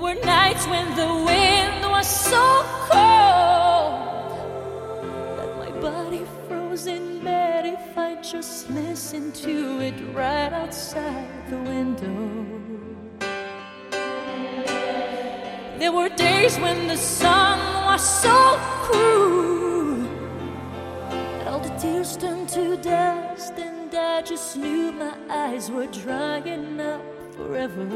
were nights when the wind was so cold that my body froze in bed if I just listened to it right outside the window. There were days when the sun was so cruel that all the tears turned to dust, and I just knew my eyes were drying up forever.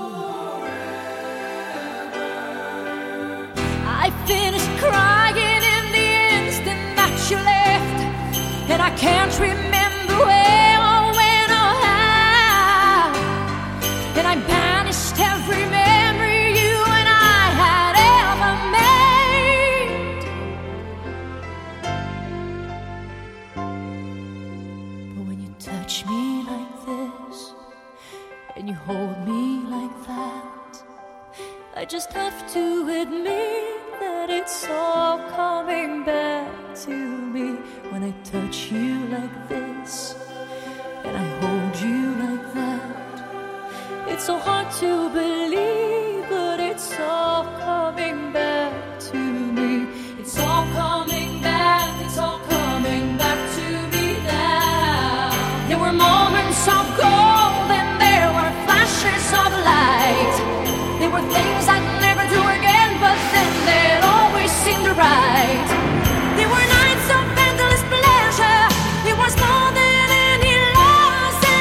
I finished crying in the instant that you left, and I can't remember where or when or how, and I banished every memory you and I had ever made. But when you touch me like this and you hold me like that, I just have to admit that it's all coming back to me. When I touch you like this and I hold you like that, it's so hard to believe, but it's all coming back to me. It's all coming back, it's all coming back to me now. There were moments of gold and there were flashes of light. There were things I'd never do again, but then they'd always seem right. There were nights of endless pleasure. It was more than any loss in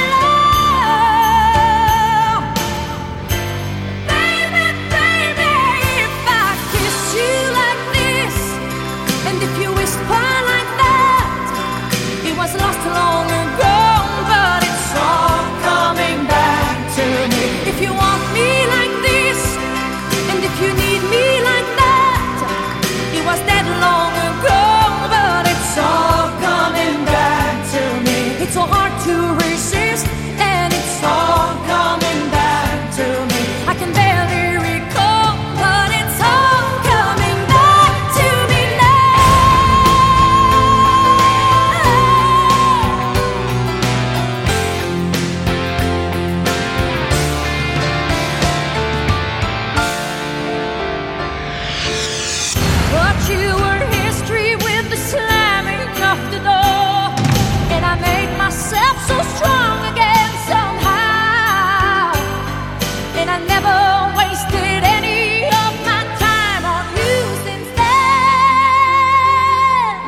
love. Baby, baby, if I kiss you like this, and if you whisper like that, it was lost long ago, but it's all coming back to me. If you want me like this, and if you need me like that, it was dead long ago, but it's all coming back to me. It's so hard to resist, and it's all coming back to me. I can barely recall, but it's all coming back to me But you were history with the slamming of the door, and I made myself so strong again somehow, and I never wasted any of my time on you since then.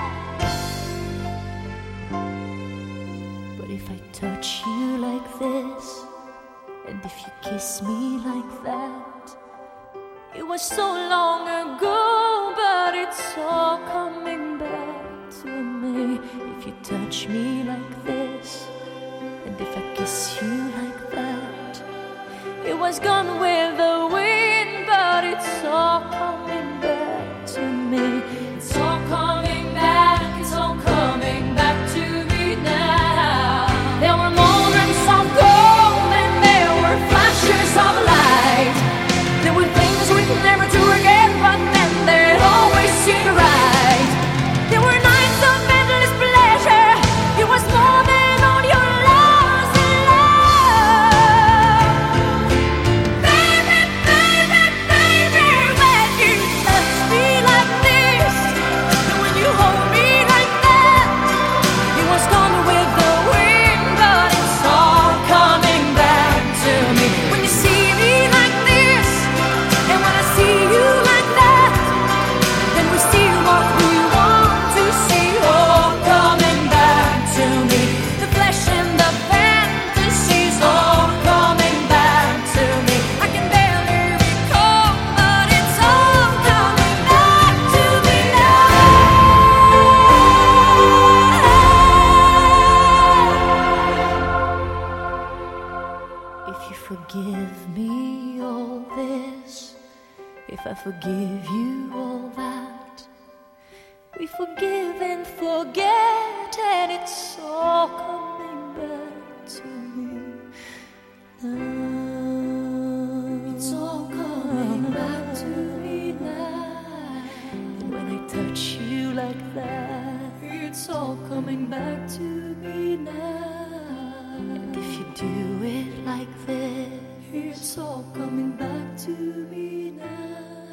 But if I touch you like this, and if you kiss me like that, it was so long ago, but it's all coming back to me. If you touch me like this, and if I kiss you like that, it was gone with the wind, but it's all coming back to me. It's all coming back, it's all coming back to me now. There were moments of gold and there were flashes of light. There were things we'd never do again, but then they'd always seem right. There were nights of endless pleasure. It was more than all your loss in love. Baby, baby, baby, when you touch me like this, and when you hold me like that, it was gone with the wind, but it's all coming back to me. When you see me like this, and when I see you like that, then we see what we want to see, all coming back to me. The flesh and the fantasies, all coming back to me. I can barely recall, but it's all coming back to me now. If you forgive me all this, if I forgive you all that, we forgive and forget, and it's all coming back to me now. It's all coming back to me now. And when I touch you like that, it's all coming back to me now. And if you do it like this, It's all coming back to me now.